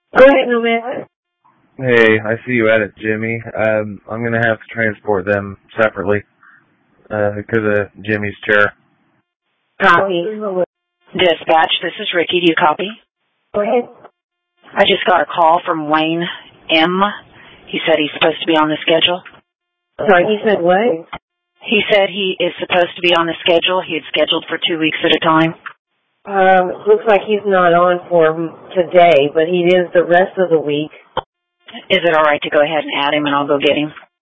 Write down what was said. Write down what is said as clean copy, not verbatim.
Go ahead, Nomad. Hey, I see you at it, Jimmy. I'm going to have to transport them separately because of Jimmy's chair. Copy. Dispatch, this is Ricky. Do you copy? Go ahead. I just got a call from Wayne M. He said he's supposed to be on the schedule. Sorry, he said what? He said he is supposed to be on the schedule. He had scheduled for 2 weeks at a time. Looks like he's not on for today, but he is the rest of the week. Is it all right to go ahead and add him and I'll go get him?